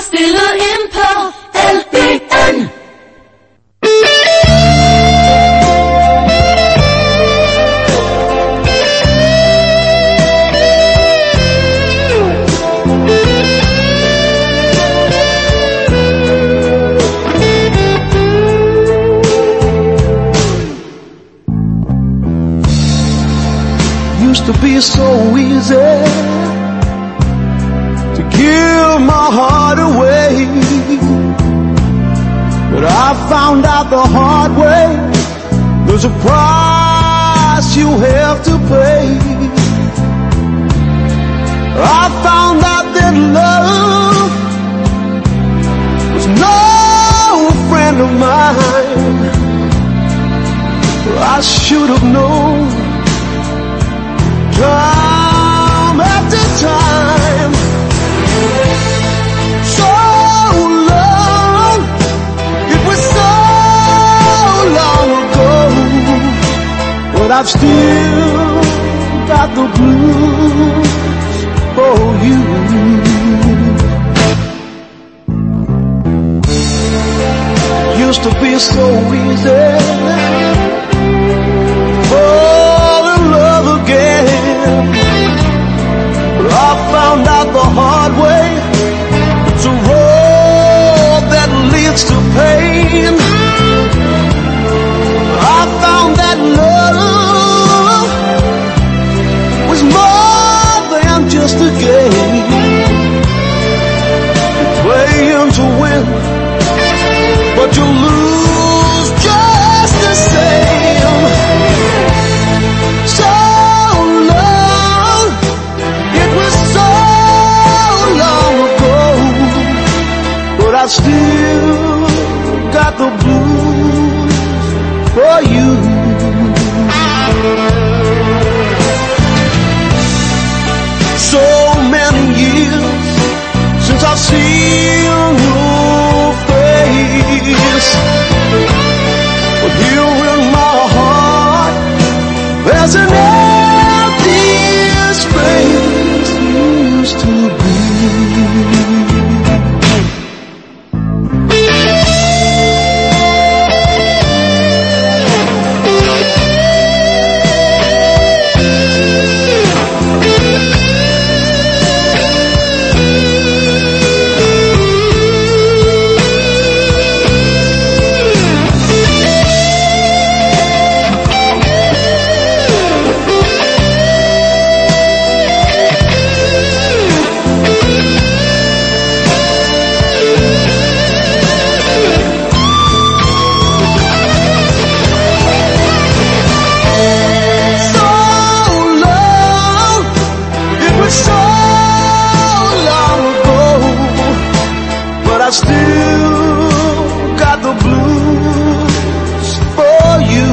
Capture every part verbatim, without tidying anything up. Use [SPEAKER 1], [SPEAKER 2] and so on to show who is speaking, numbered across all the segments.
[SPEAKER 1] stiller ind på L B N.
[SPEAKER 2] Used to be so easy to give my heart away, but I found out the hard way there's a price you have to pay. I found out that love was no friend of mine. I should have known time after time. So long, it was so long ago, but I've still got the blues for you. Used to be so easy fall in love again, but I found out the hard way it's a road that leads to pain. I found that love was more than just a game. You're playing to win, but you lose just the same. So long, it was so long ago, but I've still got the blues for you. So many years since I've seen your face, but here in my heart there's an empty space used to be. I still got the blues for you.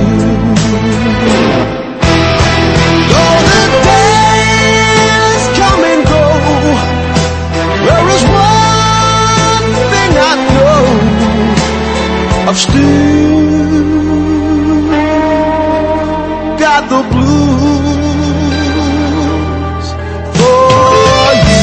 [SPEAKER 2] Though the days come and go, there is one thing I know, I've still got the blues for you.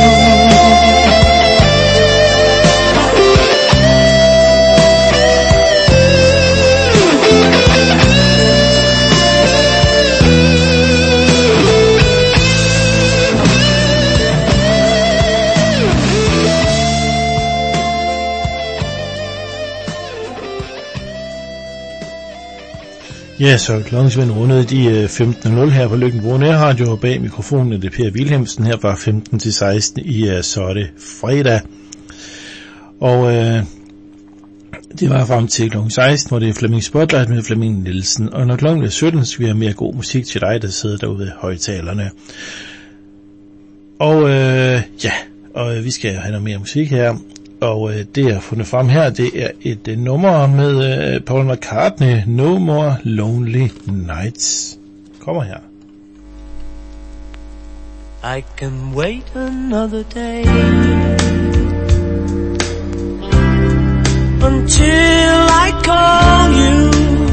[SPEAKER 3] Ja, så klokken rundet de femten nul her på Løkken Nærradio, og bag mikrofonen er det Per Wilhelmsen her fra femten til seksten i uh, Så er det fredag. Og uh, det var frem til klokken seksten, hvor det er Flemming Spotlight med Flemming Nielsen. Og når klokken er sytten, skal vi have mere god musik til dig, der sidder derude i højtalerne. Og uh, ja, og vi skal have noget mere musik her. Og øh, det jeg har fundet frem her, det er et øh, nummer med øh, Paul McCartney, No More Lonely Nights. Kommer her.
[SPEAKER 4] I can wait another day until I call you.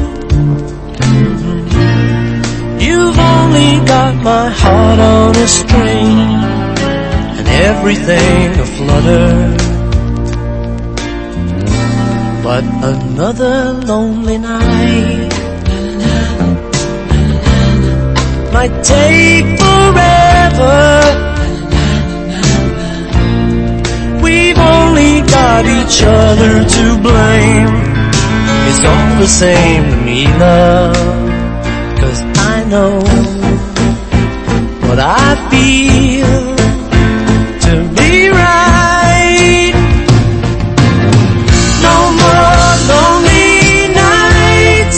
[SPEAKER 4] You've only got my heart on a string and everything aflutter. but another lonely night might take forever. We've only got each other to blame. It's all the same to me, love, 'cause I know what I feel to be right. No more lonely nights,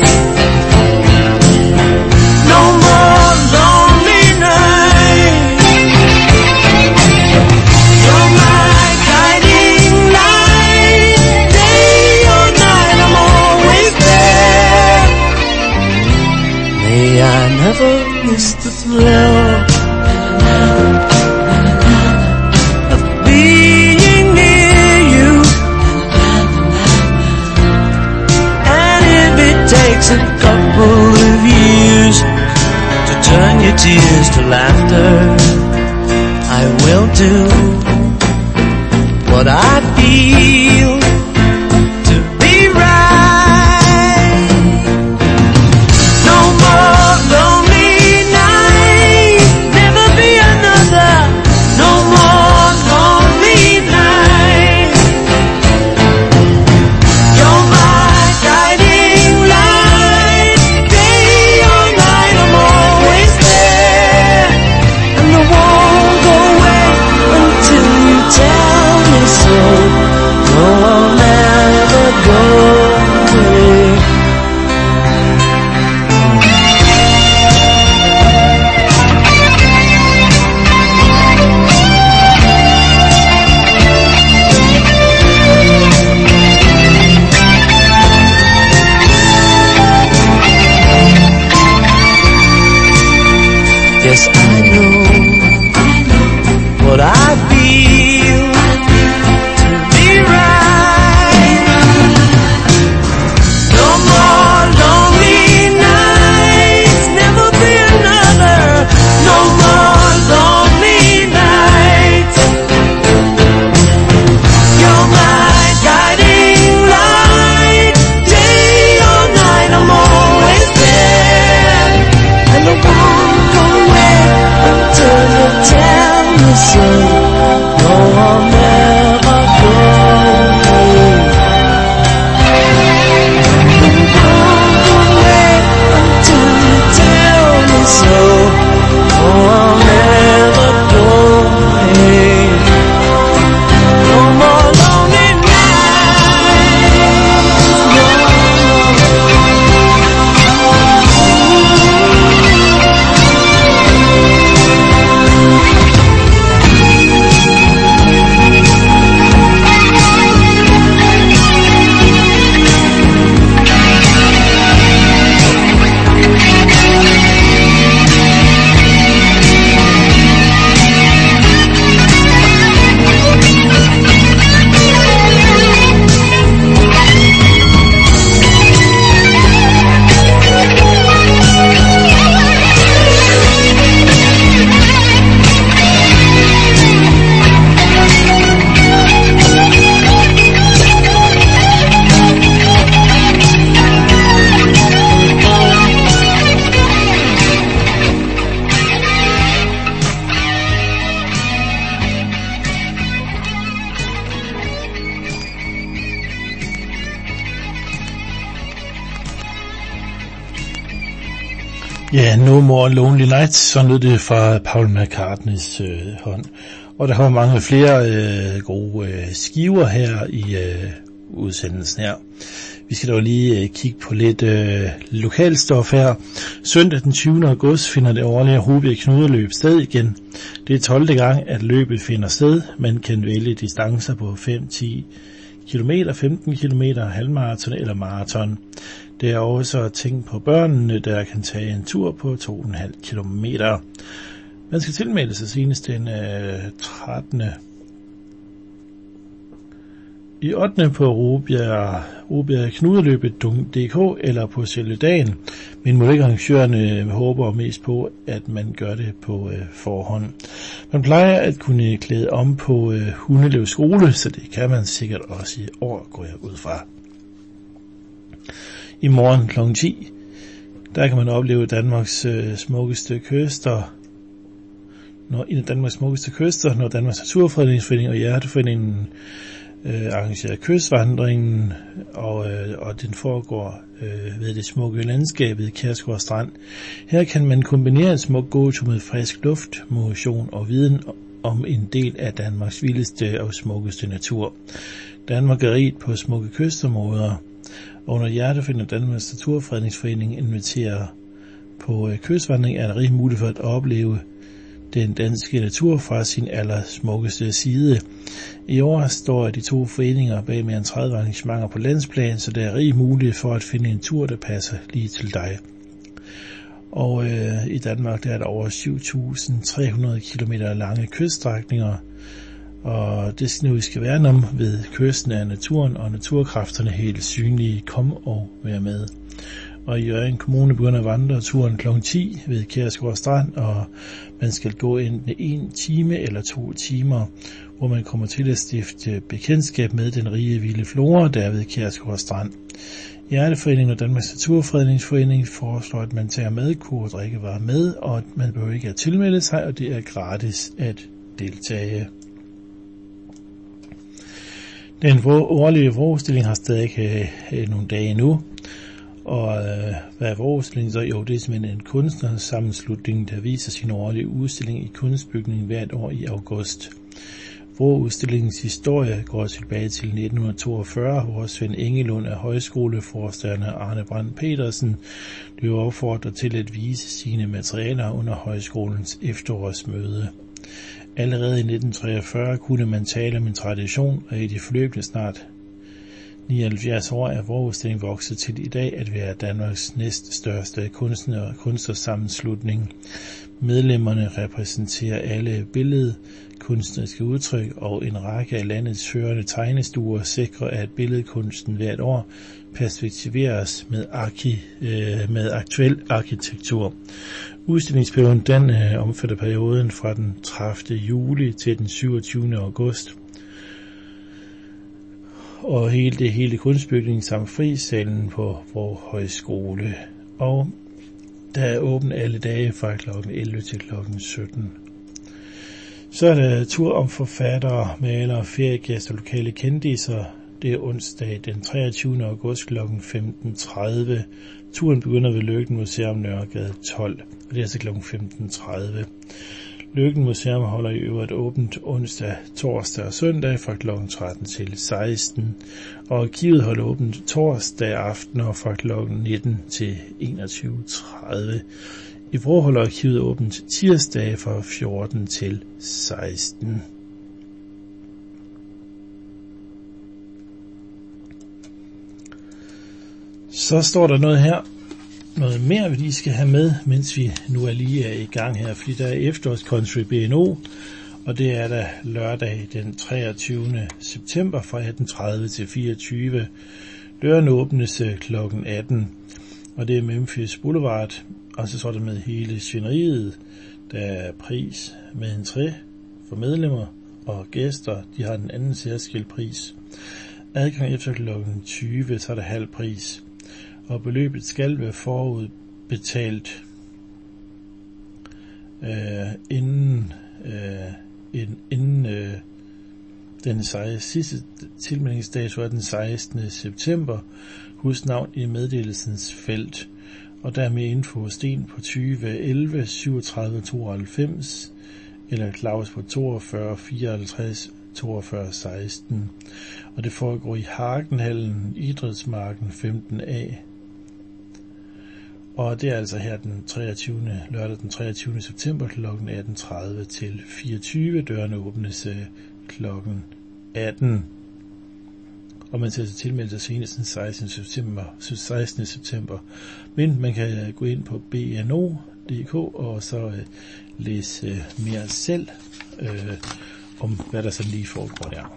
[SPEAKER 4] no more lonely nights. You're my guiding light, day or night I'm always there. May I never miss the thrill of being near you, and if it takes a couple of years to turn your tears to laughter, I will do what I feel to be right. No more lonely nights, never be another. No more lonely nights. You're my guiding light, day or night I'm always there. And I won't go away until you tell me so. No, I'll never go away. Yes, I know what I feel to be right. No more lonely nights, never be another. No more lonely nights. You're my guiding light, day or night I'm always there. And I won't go away until you tell me so. No, I'll never go away. I won't go away until you tell me so. No, I'll never go away. No more lonely
[SPEAKER 3] Ja, No More Lonely Nights, så lød det fra Paul McCartneys øh, hånd. Og der kommer mange flere øh, gode øh, skiver her i øh, udsendelsen her. Vi skal dog lige øh, kigge på lidt øh, lokalstof her. Søndag den tyvende august finder det årlige Rubjerg Knuderløb sted igen. Det er tolvte gang, at løbet finder sted. Man kan vælge distancer på fem til ti kilometer, femten kilometer, halvmarathon eller maraton. Det er også tænkt på børnene, der kan tage en tur på to komma fem kilometer. Man skal tilmelde sig senest den øh, trettende i ottende på Rubjerg, Rubjerg Knuderløbet punktum d k eller på selve dagen, men modelarrangørerne håber mest på, at man gør det på øh, forhånd. Man plejer at kunne klæde om på øh, Hundeløv skole, så det kan man sikkert også i år, går jeg ud fra. I morgen klokken ti, der kan man opleve Danmarks øh, smukkeste kyster, når en af Danmarks smukkeste kyster, når Danmarks Naturfredningsforening og Hjerteforeningen øh, arrangerer kystvandringen, og, øh, og den foregår øh, ved det smukke landskab ved Kjærsgaard Strand. Her kan man kombinere en smuk gåtur med frisk luft, motion og viden om en del af Danmarks vildeste og smukkeste natur. Danmark er rigt på smukke kystområder, og når Hjerteforeningen og Danmarks Naturfredningsforening inviterer på øh, kystvandring, er der rig mulighed for at opleve den danske natur fra sin allersmukkeste side. I år står de to foreninger bag mere end tredive arrangementer på landsplan, så der er rig mulighed for at finde en tur, der passer lige til dig. Og øh, i Danmark der er der over syv tusind tre hundrede kilometer lange kyststrækninger, og det skal vi skal værne om ved kysten af naturen og naturkræfterne helt synlige. Kom og vær med. Og i Hjørring Kommune begynder vandreturen klokken ti ved Kjærsgaard Strand, og man skal gå enten en time eller to timer, hvor man kommer til at stifte bekendtskab med den rige vilde flora, der er ved Kjærsgaard Strand. Hjerteforeningen og Danmarks Naturfredningsforening foreslår, at man tager madkur og drikkevarer med, og at man behøver ikke at tilmelde sig, og det er gratis at deltage. Den årlige forestilling har stadig øh, nogle dage endnu. Og øh, hvad er forestillingen så? Jo, det er simpelthen en kunstnersammenslutning, der viser sin årlige udstilling i Kunstbygningen hvert år i august. Forudstillingens historie går tilbage til nitten toogfyrre, hvor Svend Engelund af højskoleforstander Arne Brandt Petersen blev opfordret til at vise sine materialer under højskolens efterårsmøde. Allerede i nitten treogfyrre kunne man tale om en tradition, og i de forløbende snart nioghalvfjerds år er forudstillingen vokset til i dag at være Danmarks næststørste kunstner- kunstnersammenslutning. Medlemmerne repræsenterer alle billede, kunstneriske udtryk, og en række af landets førende tegnestuer sikrer, at billedkunsten hvert år perspektiveres med, arki, øh, med aktuel arkitektur. Udstillingsperioden den øh, omfatter perioden fra den tredivte juli til den syvogtyvende august. Og hele det hele kunstbygningen samt frisalen på vores højskole. Og der er åbent alle dage fra klokken elleve til klokken sytten. Så er der tur om forfattere, malere, feriegæster og lokale kendiser. Det er onsdag den treogtyvende august klokken femten tredive. Turen begynder ved Løkken Museum Nørregade tolv, og det er altså klokken femten tredive. Løkken Museum holder i øvrigt åbent onsdag, torsdag og søndag fra klokken tretten til seksten, og arkivet holder åbent torsdag aften og fra klokken nitten til enogtyve tredive. I Vrå holder arkivet åbent tirsdag fra fjorten til seksten. Så står der noget her, noget mere vi lige skal have med, mens vi nu er lige er i gang her, fordi der er efterårs Country B N O, og det er der lørdag den treogtyvende september fra atten tredive til fireogtyve. Døren åbnes klokken atten, og det er Memphis Boulevard, og så står der med hele svineriet. Der er pris med entré for medlemmer og gæster, de har den anden særskilt pris. Adgang efter klokken tyve, så er der halv pris. Og beløbet skal være forudbetalt øh, inden, øh, inden øh, den sidste tilmeldingsdato er den sekstende september. Husk navn i meddelelsens felt. Og der er mere info Sten på tyve elleve syvogtredive tooghalvfems eller Claus på toogfyrre fireoghalvtreds toogfyrre seksten. Og det foregår i Hagenhallen, Idrætsmarken femten A. Og det er altså her den treogtyvende lørdag den treogtyvende september kl. atten tredive til fireogtyve. Dørene åbnes klokken atten. Og man skal tilmelde sig senest den sekstende september, sekstende september. Men man kan gå ind på b n o punktum d k og så uh, læse uh, mere selv uh, om, hvad der så lige foregår der.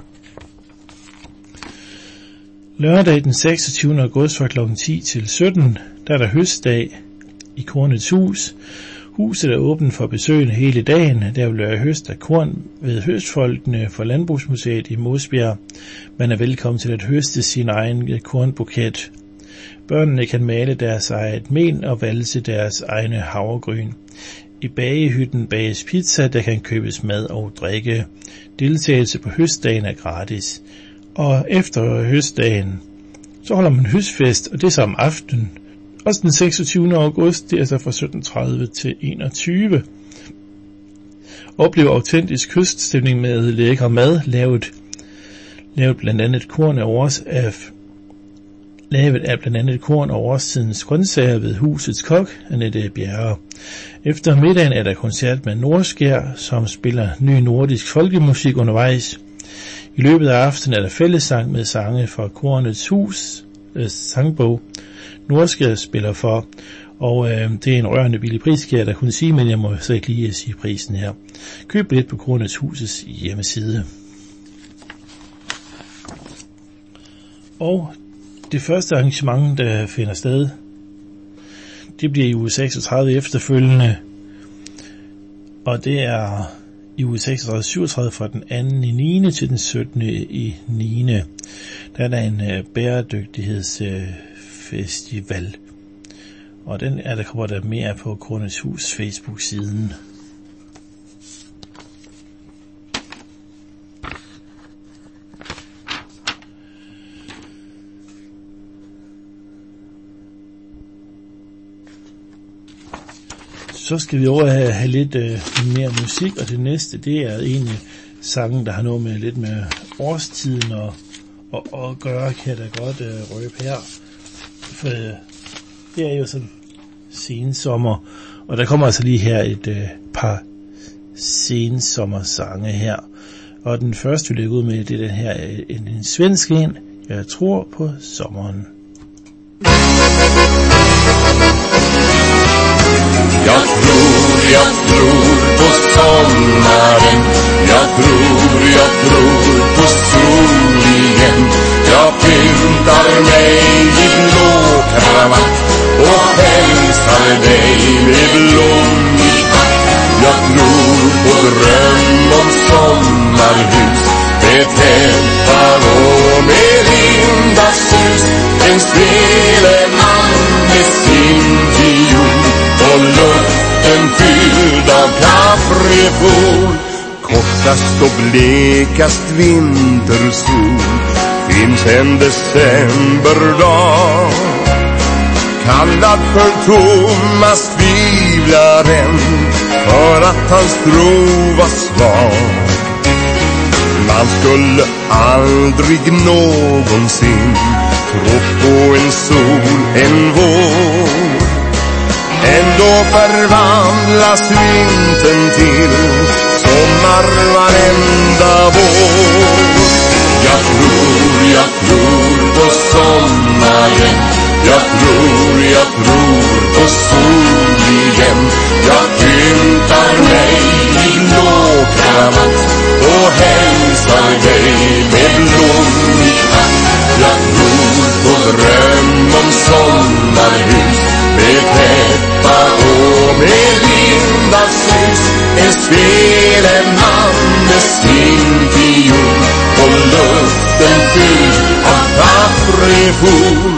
[SPEAKER 3] Lørdag den seksogtyvende august fra klokken ti til sytten, der er der høstdag i Kornets Hus. Huset er åbent for besøgende hele dagen. Der vil være høst af korn ved høstfolkene for Landbrugsmuseet i Mosbjerg. Man er velkommen til at høste sin egen kornbuket. Børnene kan male deres eget mel og valse deres egne havregryn. I bagehytten bages pizza, der kan købes mad og drikke. Deltagelse på høstdagen er gratis. Og efter høstdagen, så holder man høstfest, og det er så om aftenen. Også den seksogtyvende august, det er så fra sytten tredive til enogtyve. Oplev autentisk kyststemning med lækker mad, lavet, lavet blandt andet korn af års af lavet af blandt andet korn og årstidens grøntsager ved husets kok, Annette Bjerre. Efter middagen er der koncert med Nordskær, som spiller ny nordisk folkemusik undervejs. I løbet af aftenen er der fællessang med sange fra Kornets Hus øh, sangbog. Nordskær spiller for, og øh, det er en rørende billig pris, kan jeg da kunne sige, men jeg må så ikke lige sige prisen her. Køb billet på Kornets Hus' hjemmeside. Og det første arrangement, der finder sted, det bliver i uge seksogtredive efterfølgende, og det er i uge seksogtredive syvogtredive fra den anden i niende til den syttende i niende Der er der en uh, bæredygtighedsfestival, uh, og den er der kommer der mere på Kornets Hus Facebook-siden. Så skal vi over have, have lidt øh, mere musik, og det næste, det er egentlig sangen, der har noget med lidt med årstiden og, og, og gøre, kan jeg da godt øh, røbe her. For øh, det er jo sådan sensommer, og der kommer altså lige her et øh, par sensommersange her. Og den første, vi lægger ud med, det er den her, en, en svensk en, Jeg tror på sommeren.
[SPEAKER 5] Jag tror, jag tror på sommaren. Jag tror, jag tror på solingen. Jag pyntar mig i blå kravatt och hälsar dig med blommig hatt. Jag tror på dröm om sommarhus med täppar och med vindashus. En speleman med sin fiol och luften fylld av kaprifol. Kortast och blekast vintersol finns en decemberdag, kallad för Thomas tvivlaren, för att hans tro var svag. Man skulle aldrig någonsin tro på en sol, en vår. Ändå förvandlas vintern till sommar varenda vår. Jag tror, jag tror på sommaren. Jag tror, jag tror på solingen. Jag pyntar mig i blå kravatt och hälsar dig med blommig hatt. Jag tror på dröm om sommarhus med peppar och med vindashus. En speleman med sin fiol och luften fylld av kaprifol.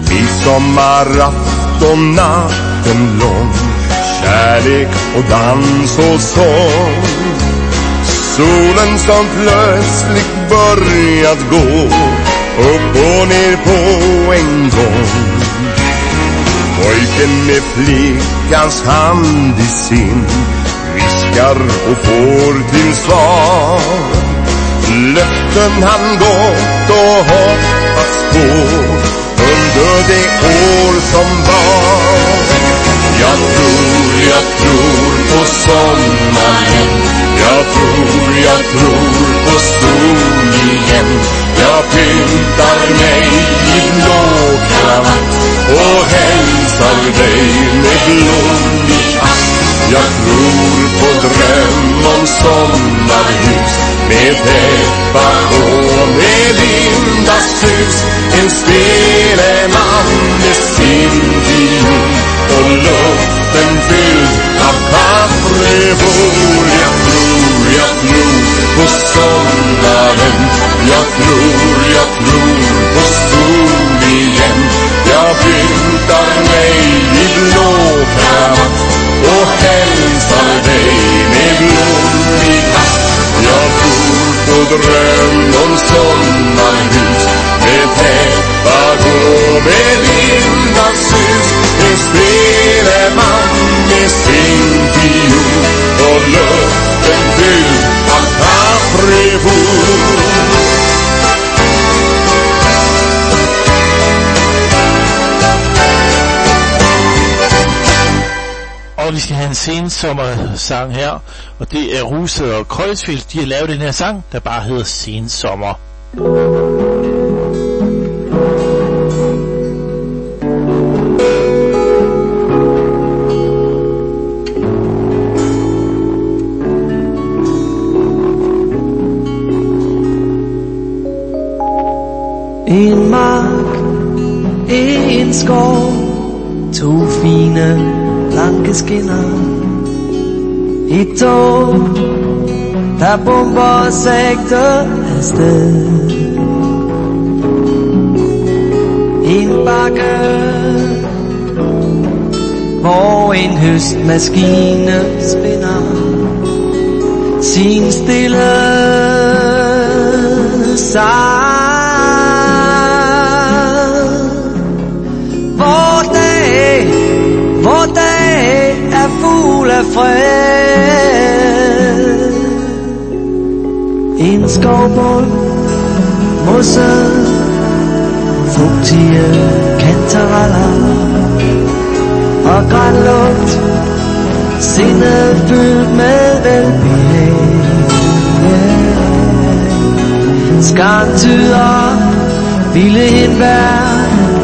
[SPEAKER 5] Midsommarafton, natten lång, kärlek och dans och sång. Solen som plötsligt börjat gå upp och ner på en gång. Pojken med flickans hand i sin viskar och får till svar löften han gått och hoppats på under det år som var. Jag tror, jag tror på sommaren. Jag tror, jag tror på solingen. Jag pyntar mig i blå kravatt och hälsar dig med blommig hatt. Jag tror på dröm om sommarhus med peppar och med vindashus. En speleman med sin fiol och luften fylld av kaprifol. Jag tror, jag tror på sommaren. Jag tror, jag tror på solingen. Jag jag pyntar mig i blå kravat och hälsar dig med blommig hatt. Jag bor på Drömdom sommarhus med peppargård med vildmarkshus. En speleman med sin fiol och luften fylld av kaprifol.
[SPEAKER 3] Og vi skal have en sensommersang her, og det er Ruse og Kreuzfeldt. De har lavet den her sang, der bare hedder Sensommer.
[SPEAKER 4] En mark, en skov, to fine blanke skinner. Et tog, der bomber sægte afsted. En bakke, hvor en høstmaskine spinder sin stille sang. Hvor dag, hvor dag er fugl af fred. En skovbund, mosse, fugtige kantareller og grænlugt, sindet fyldt med velbehag. Skarntyder, vilde hindbær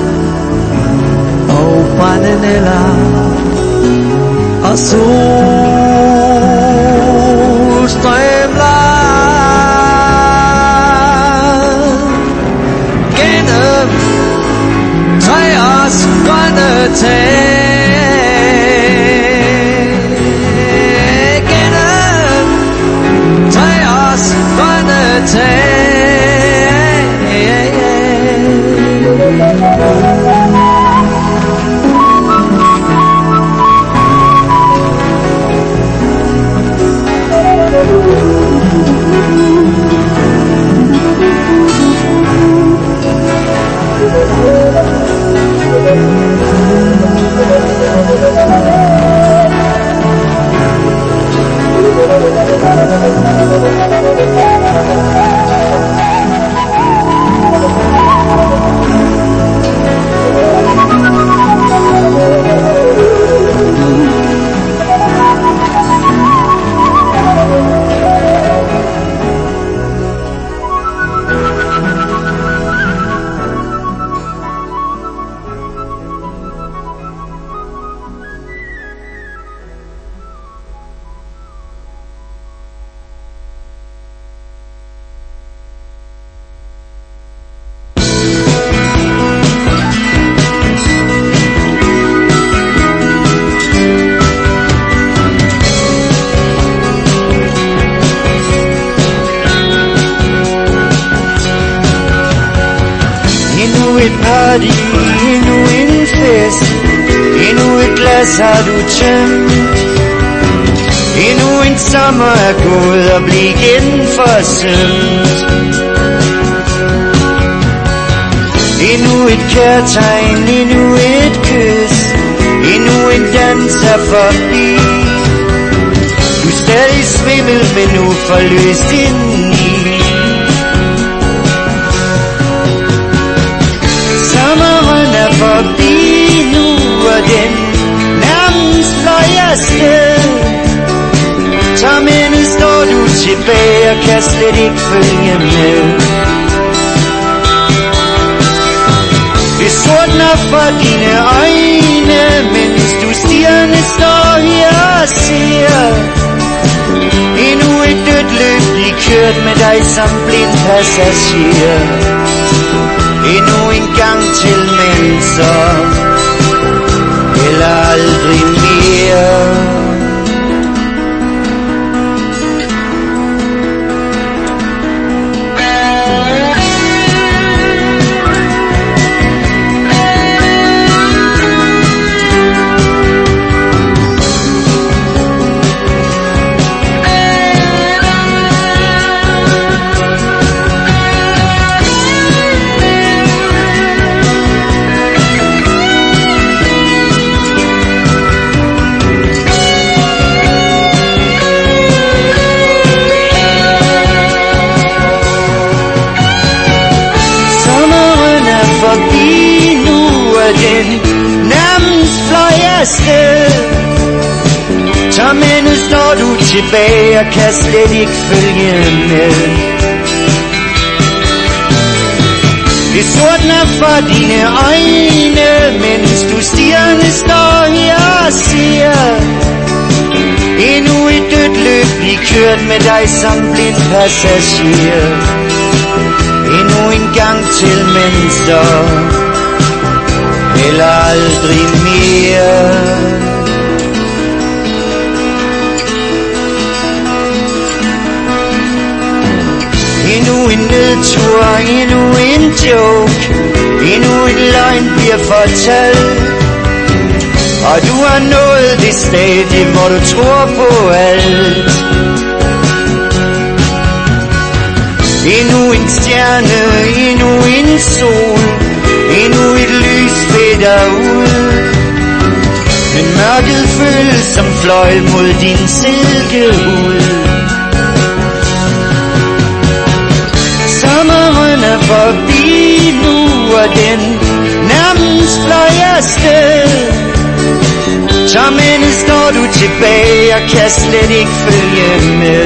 [SPEAKER 4] og brændeneller og solstrømler gennem træers grønne tag, gennem træers grønne tag.
[SPEAKER 6] Har du tømt. Endnu en sommer er gået og bliver igen forsømt. Endnu et kærtegn, endnu et kys, endnu en dans er forbi. Du er stadig svimmel, men nu forløst indeni. Sommeren er forbi nu, og den fløj afsted. Tom endnu står du tilbage og kan slet ikke følge med. Det sortner for dine øjne, mens du stirrende står her og ser. Endnu et dødt løb lige kørt med dig som blind passager. Endnu en gang til, men så eller aldrig mere. afsted. Så men står du tilbage og kan slet ikke følge med. Det sortner for dine øjne, mens du stirrende står her og ser. Endnu et dødt løb bliver kørt med dig som blind passager. Endnu en gang til, men så eller aldrig mere. Endnu en nedtur, endnu en joke, endnu en løgn bliver fortalt. Og du har nået det stadie, hvor du tror på alt. Endnu en stjerne, endnu en sol, endnu et lys fætter ud. Men mørket føles som fløjl mod din silkehud. Sommeren er forbi nu, og den nærmest fløj afsted. Som end står du tilbage og kan slet ikke følge med.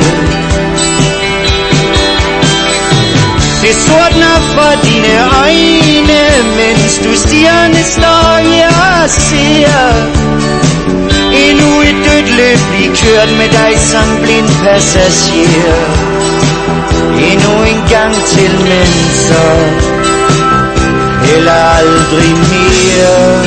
[SPEAKER 6] Det sortner for dine øjne, mens du stirrende står her og ser. Endnu et dødt løb bliver kørt med dig som blind passager. Endnu en gang til, men så eller aldrig mere.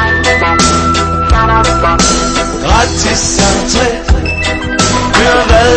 [SPEAKER 2] Hør hvad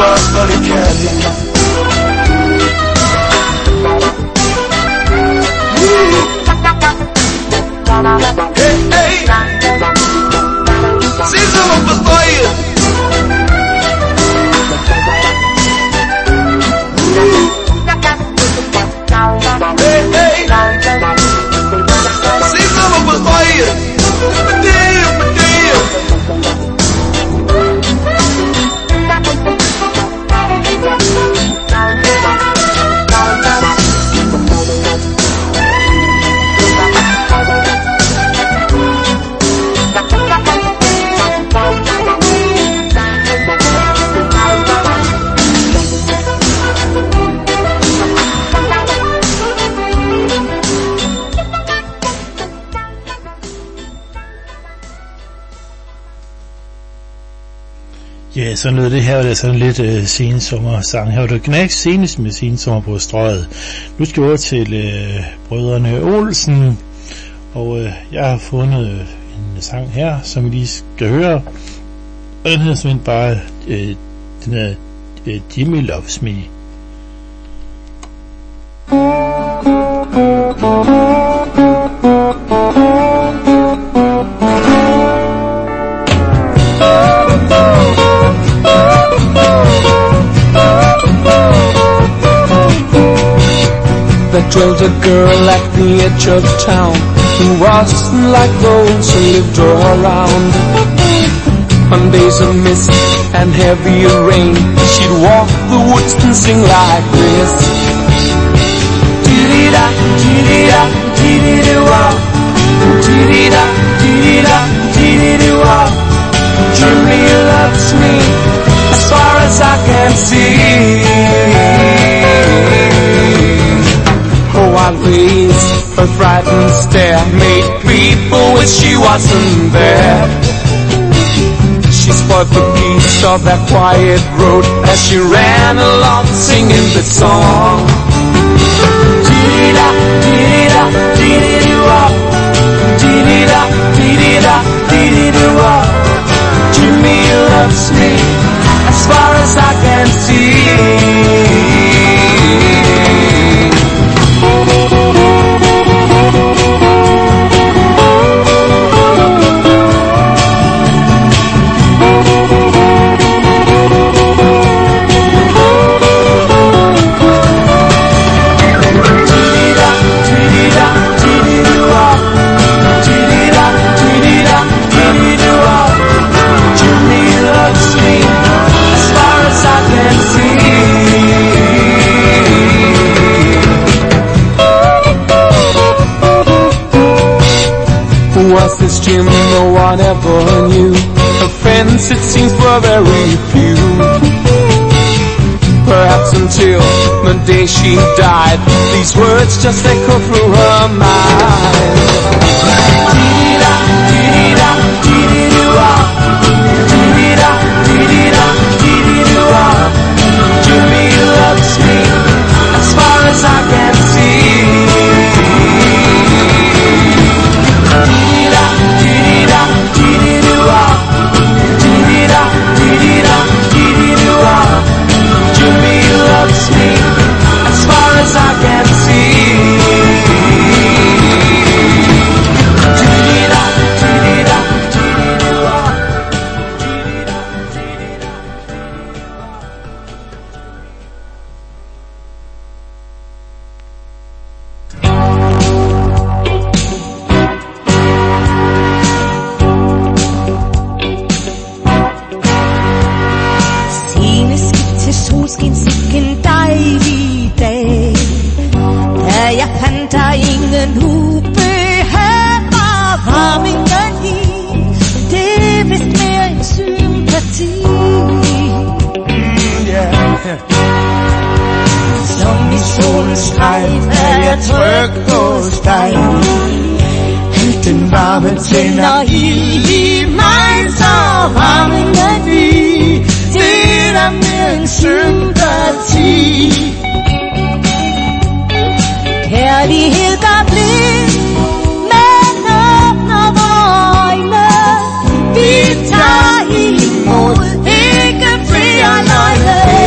[SPEAKER 2] underlig kærlighed. Hey, hey, sig så mig på støjet. Hey, hey, sig så mig på støjet. Badeo, badeo.
[SPEAKER 3] Ja, så lød det her, det er sådan lidt øh, sensommersang. Her var det Knacks senest med Sensommer på Strøget. Nu skal vi over til øh, brødrene Olsen, og øh, jeg har fundet øh, en sang her, som vi lige skal høre. Og den hedder simpelthen bare, øh, den hedder øh, Jimmy Loves Me.
[SPEAKER 7] There dwelt a girl at the edge of town who wasn't like those who lived around. On days of mist and heavy rain, she'd walk the woods and sing like this. Dee-dee-da, dee-dee-da, dee-dee-dee-wah. Dee-dee-da, dee-dee-da, dee-dee-dee-wah. Jimmy loves me as far as I can see. Oh, I raised a frightened stare, made people wish she wasn't there. She spoiled the peace of that quiet road as she ran along singing this song. Dee-dee-da, dee-dee-da, dee-dee-dee-wah. Dee-dee-da, dee-dee-da, dee-dee-dee-wah. Jimmy loves me as far as I can see. Was this Jim no one ever knew? Her friends it seems were very few. Perhaps until the day she died, these words just echo through her mind. Dee-dee-da, dee-dee-da, dee-dee-doo-ah. Dee-dee-da, dee-dee-da, dee-dee-doo-ah. Jimmy loves me as far as I can see. Jimmy loves me as far as I can see.
[SPEAKER 1] Tænder ild i mig, så varmen vi deler med en sympati. Kærlighed der blind, men åbner vore øjne. Vi tager imod ikke flere løgne.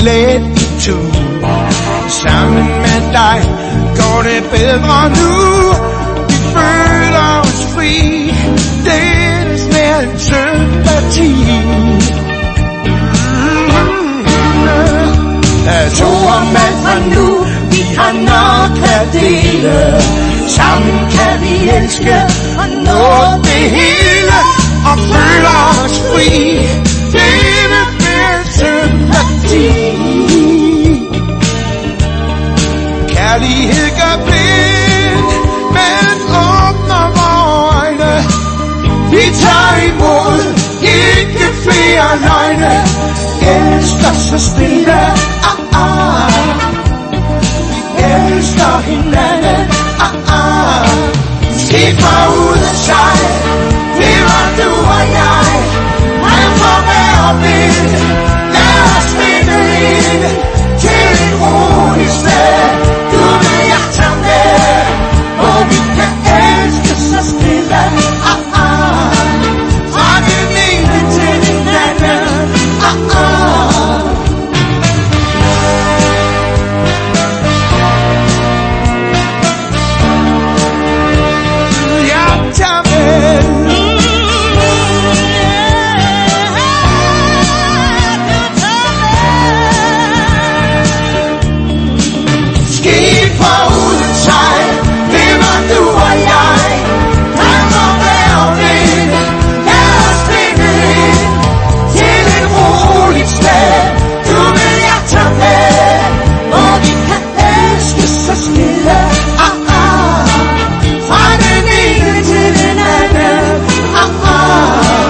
[SPEAKER 6] klædt i to. Sammen med dig går det bedre nu. Vi føler os fri. Det er snart en sympati. To om alt fra nu, vi har nok at dele. Sammen kan vi elske og nå det hele. Og føle os fri. Det er mere sympati. Kærlighed gør blind, men åbner vores øjne. Vi tager imod, ikke flere løgne. Elsker så stille, ah ah. Vi elsker hinanden, ah ah. Skidt fra ud af sig, det var du og jeg. Han får være vind, lad os finde ind til et roligt sted. Du vil jeg tage med, hvor vi kan elske så stille, ah ah. Fra den ene til den anden, ah ah. Jeg tager med. Skidt fra uden sig, det var du og jeg. Han må være vind, lad os finde ind til et roligt sted. Du vil jeg tage med, hvor vi kan elske så stille, ah ah. Fra den ene til den anden, ah ah.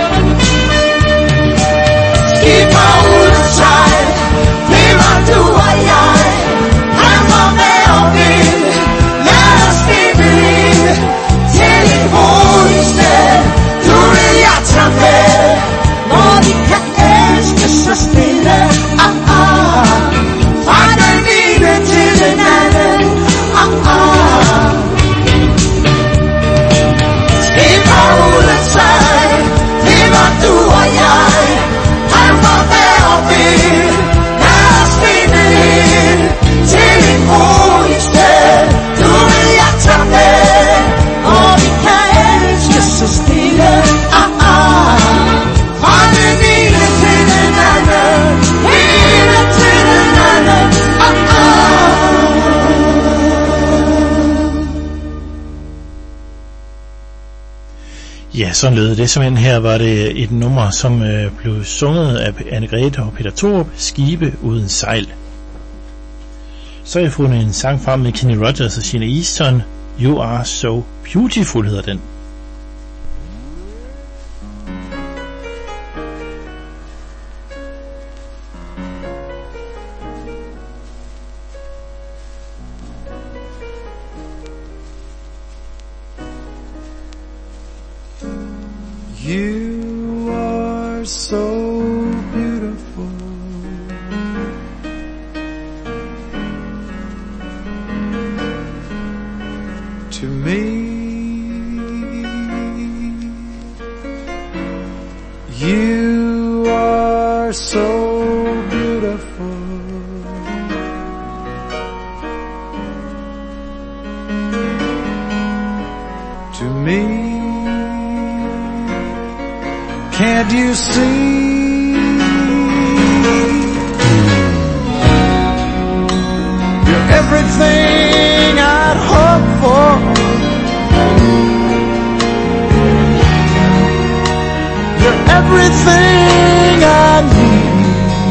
[SPEAKER 6] Skidt fra uden sig, det var du og jeg. Han må være vind, lad os finde ind til et roligt sted. Du vil jeg tage med, hvor vi kan elske så stille, ah ah. Fra den ene til den anden, ah ah. Skidt fra uden sig, det var du og jeg. Han må være vind, lad os finde ind til et roligt sted. Du vil jeg tage med, hvor vi kan elske så stille, ah ah. Fra den ene til den anden, ene til den anden, ah ah.
[SPEAKER 3] Ja, sådan lød det. Simpelthen her var det et nummer, som øh, blev sunget af Anne-Grethe og Peter Thorup, Skibe uden sejl. Så har jeg fundet en sang frem med Kenny Rogers og Sheena Easton. You Are So Beautiful hedder den.
[SPEAKER 6] You are so beautiful. To me, you are so beautiful. To me, can't you see? You're everything I'd hope for. You're everything I need.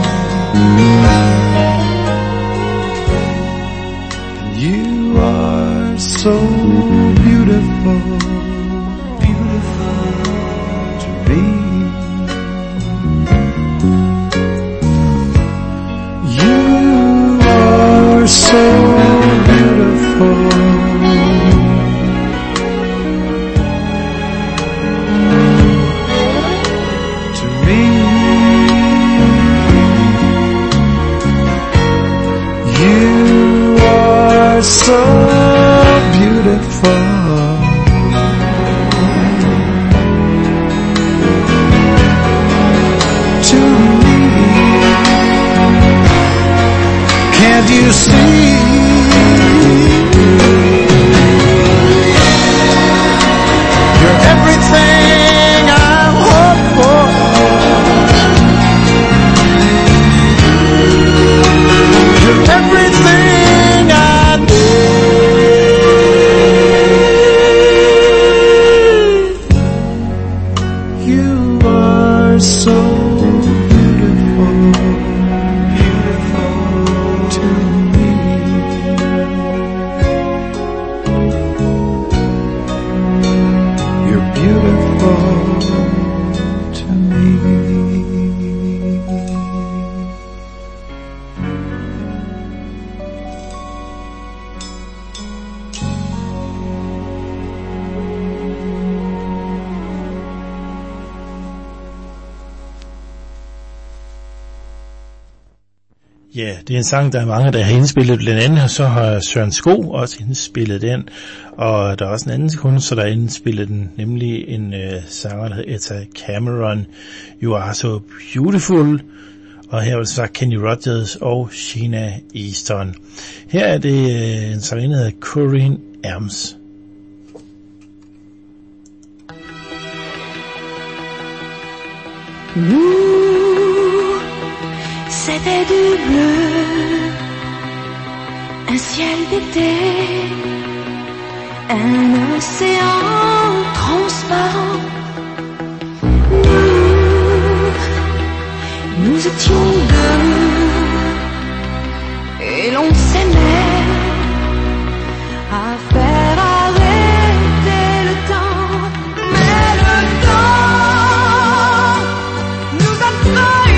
[SPEAKER 6] And you are so beautiful, beautiful to me. You are so beautiful. To me.
[SPEAKER 2] see. You're everything I hope for. You're everything I need. You are so
[SPEAKER 3] Ja, det er en sang, der er mange, der har indspillet. Blandt andet så har Søren Sko også indspillet den, og der er også en anden kunstner, der har indspillet den, nemlig en øh, sanger, der hedder Etta Cameron. You Are So Beautiful, og her er det sagt Kenny Rogers og Sheena Easton. Her er det øh, en sangerinde, der hedder Corinne Erms.
[SPEAKER 1] C'était du bleu, un ciel d'été, un océan transparent. Nous, nous étions deux, et l'on s'aimait à faire arrêter le temps. Mais le temps nous a trahis.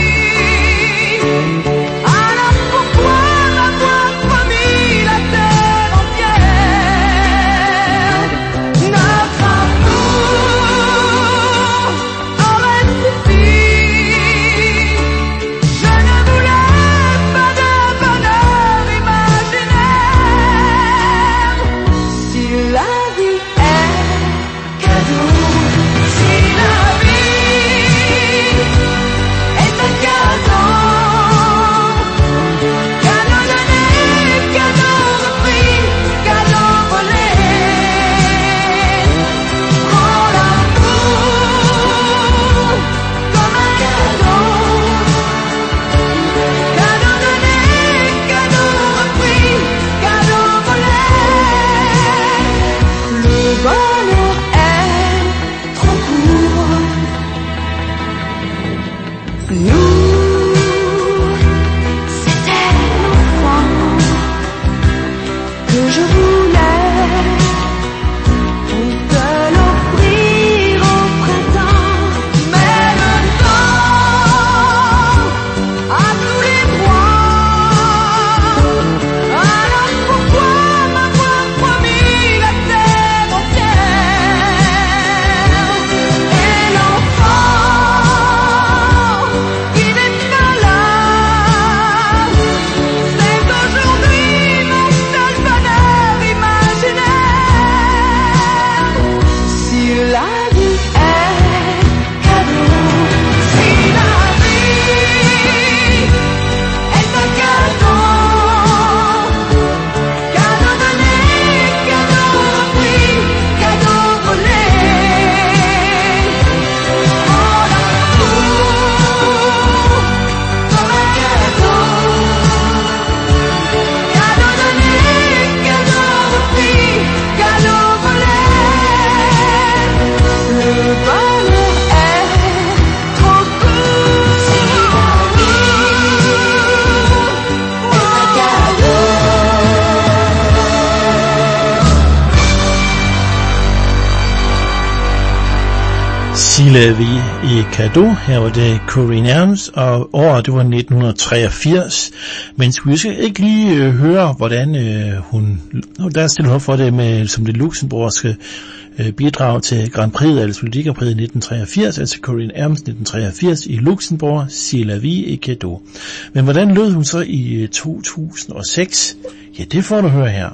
[SPEAKER 3] Si la vie i cadeau. Her var det Corinne Erms, og året det var nitten treogfirs. Men skulle vi ikke lige øh, høre, hvordan øh, hun... Der er stillet op for det med som det luxemburgske øh, bidrag til Grand Prix, altså Melodi Grand Prix nitten treogfirs, altså Corinne Erms nitten treogfirs i Luxembourg, Si la vie i cadeau. Men hvordan lød hun så i to tusind og seks? Ja, det får du høre her.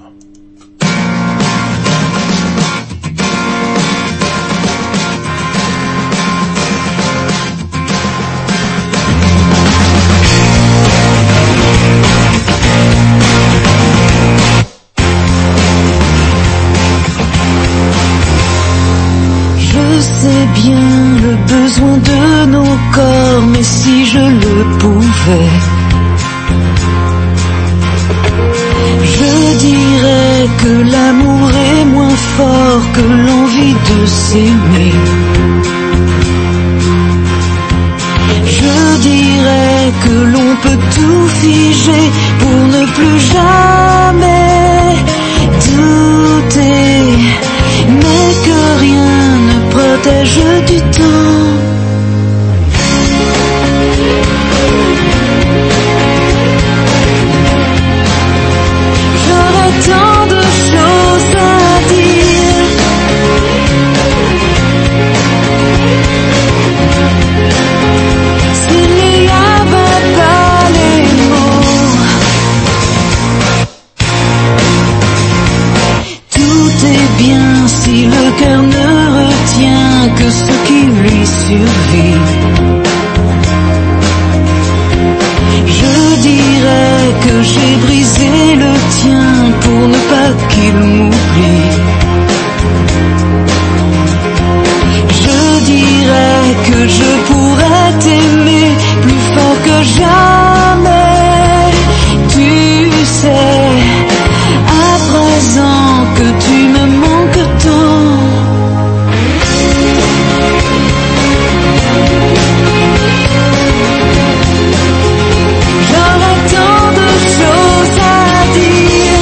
[SPEAKER 1] le besoin de nos corps, mais si je le pouvais, je dirais que l'amour est moins fort que l'envie de s'aimer. Je dirais que l'on peut tout figer pour ne plus jamais douter, mais que rien ne protège du temps. J'aurais tant de choses à dire, s'il n'y avait pas les mots. Tout est bien si le cœur ne retient que ce qui lui survit. Je dirais que j'ai brisé le tien pour ne pas qu'il m'oublie. Je dirais que je pourrais t'aimer plus fort que jamais. Tu sais, à présent que tu me manques tant. J'aurais tant de choses à dire,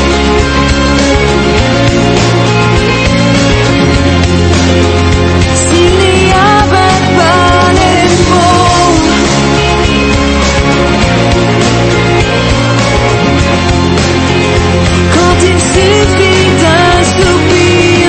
[SPEAKER 1] s'il n'y avait pas les mots. Quand il suffit d'un soupir,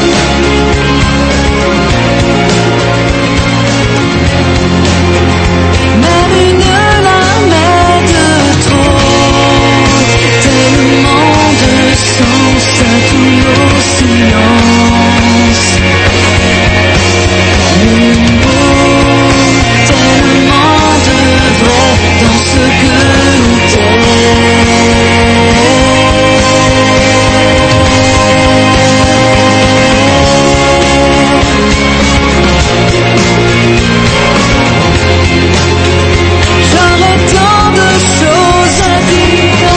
[SPEAKER 1] même une larme est de trop. Tellement de sens à tous nos silences. Les mots, tellement de vrai dans ce que l'on J'aurais tant de choses à dire,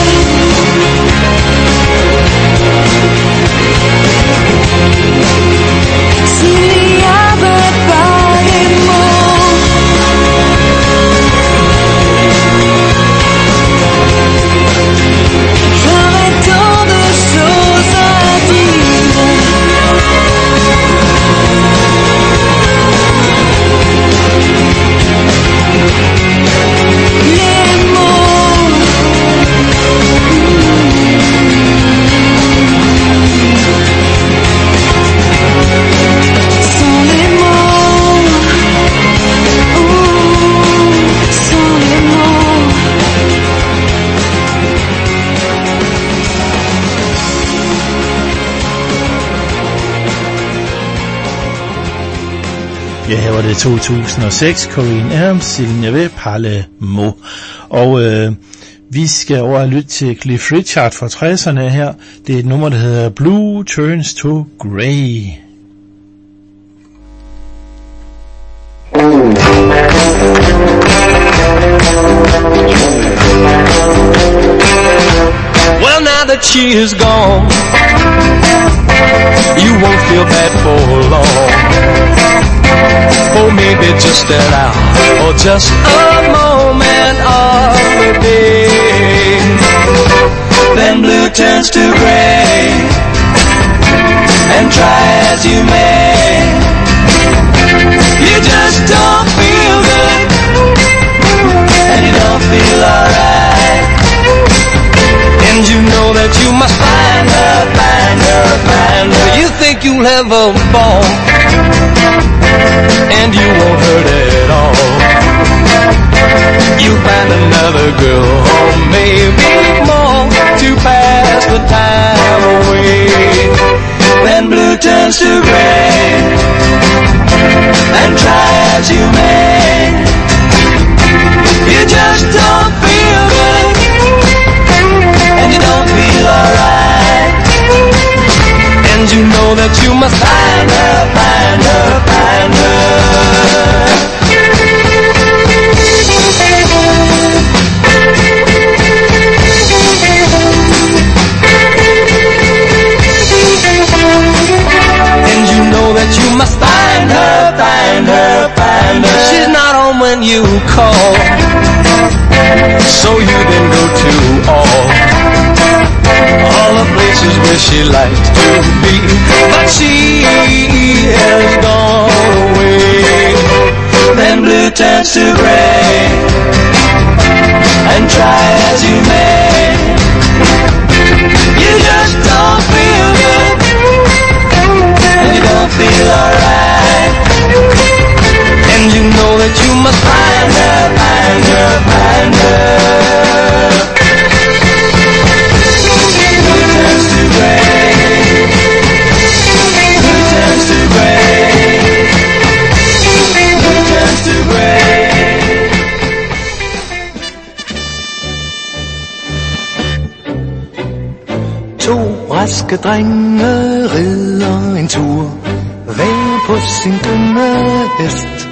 [SPEAKER 1] s'il n'y avait pas les mots. J'aurais tant de choses à dire, les mots. Sans les mots, oh, sans les mots.
[SPEAKER 3] Ja, her var det to tusind og seks, Corinne Adams, S'il n'y avait pas les mots. Og øh, vi skal over og lytte til Cliff Richard fra tresserne her. Det er et nummer, der hedder Blue Turns to Grey.
[SPEAKER 4] Well, now that she is gone, you won't feel bad for long. Or maybe just an hour, or just a moment of the day. Then blue turns to gray, and try as you may, you just don't feel good, and you don't feel alright. And you know that you must find her, find her, find her. You think you'll have a ball, and you won't hurt at all. You find another girl, or maybe more, to pass the time away. Then blue turns to gray, and try as you may, you just don't feel good, and you don't feel alright. And you know that you must find her, find her, find her. when you call. So you then go to all, all the places where she likes to be. But she has gone away. Then blue turns to gray, and try as you may, you just don't feel good, and you don't feel alright. And you know that you must find her, find her, find her. Blue turns to gray, blue turns to gray, blue turns to gray.
[SPEAKER 6] To raske drenge rider en tur, hver på sin dumme hest.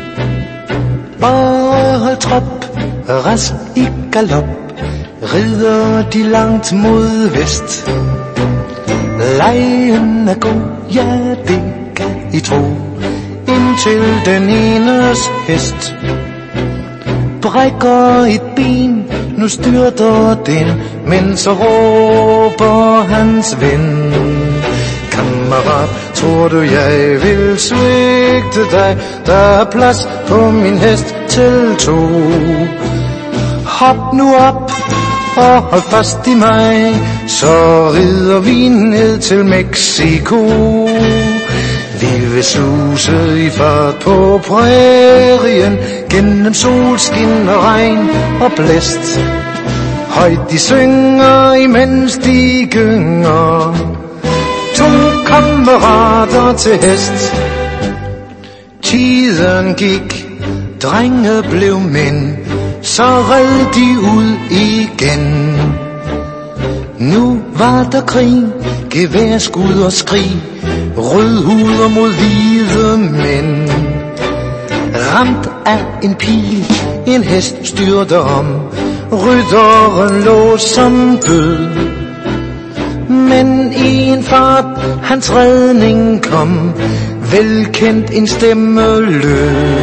[SPEAKER 6] Bare hold trop, rask i galop, rider de langt mod vest. Lejen er god, ja det kan I tro, indtil den enes hest brækker et ben, nu styrter den, men så råber hans ven: kammerat, tror du jeg vil svigte dig? Der er plads på min hest til to. Hop nu op og hold fast i mig, så rider vi ned til Mexico. Vi vil suse i fart på prærien, gennem solskin og regn og blæst. Højt de synger, imens de gynger, to kammerater til hest. Tiden gik, drenge blev mænd, så red de ud igen. Nu var der krig, geværskud og skrig, rødhuder mod hvide mænd. Ramt af en pil, en hest styrte om, rytteren lå som død. Men i en fart hans redning kom, velkendt en stemme lød: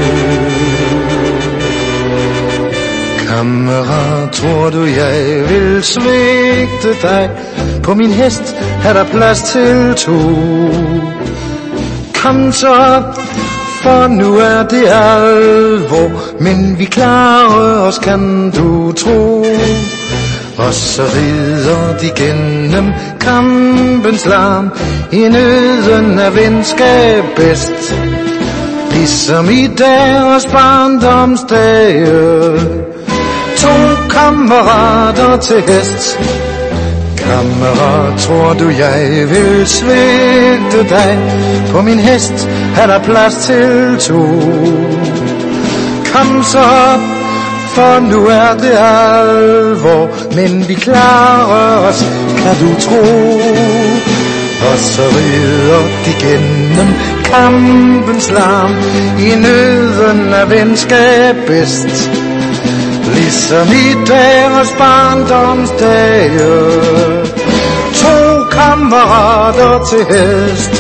[SPEAKER 6] kammerat, tror du jeg vil svigte dig? På min hest er der plads til to. Kom så op, for nu er det alvor, men vi klarer os, kan du tro. Og så rider de gennem kampens larm, i nøden er venskab bedst. Ligesom i deres barndomsdage, to kammerater til hest. Kammerat, tror du jeg vil svigte dig? På min hest er der plads til to. Kom så op, for nu er det alvor, men vi klarer os, kan du tro. Og så rider de gennem kampens larm, i nøden er venskab bedst. Ligesom i deres barndomsdage, to kammerater til hest.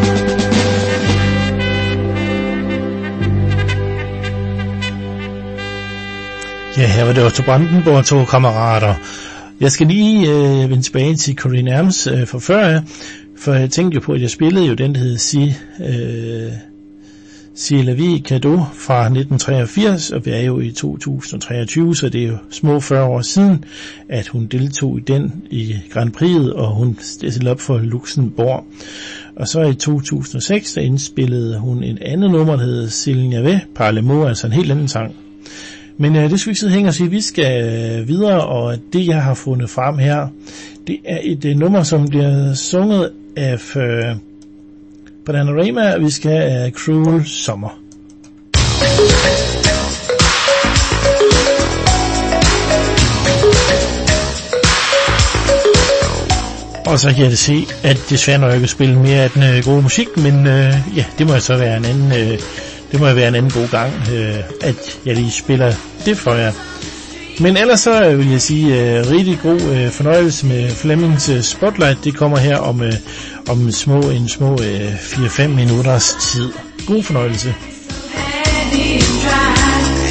[SPEAKER 3] Ja, her var det Otto Brandenburg, to kammerater. Jeg skal lige øh, vende tilbage til Corinne Erms øh, fra før, for jeg tænkte jo på, at jeg spillede jo den, der hed Si, øh, Si la vie cadeau fra nitten treogfirs, og vi er jo i to tusind treogtyve, så det er jo små fyrre år siden, at hun deltog i den i Grand Prix'et, og hun stillede op for Luxembourg. Og så i to tusind og seks, der indspillede hun en anden nummer, der hed S'il n'y avait pas l'amour, altså en helt anden sang. Men øh, det skal vi ikke sidde hænge og sige, vi skal videre, og det jeg har fundet frem her, det er et øh, nummer, som bliver sunget af øh, Bananarama, og vi skal have Cruel Summer. Og så kan jeg da se, at desværre når jeg kan spille mere af den øh, gode musik, men øh, ja, det må så være en anden... Øh, Det må være en anden god gang, øh, at jeg lige spiller det for jer. Men ellers så vil jeg sige øh, rigtig god øh, fornøjelse med Flemmings øh, Spotlight. Det kommer her om, øh, om små, en små øh, fire til fem minutters tid. God fornøjelse.
[SPEAKER 1] Had him try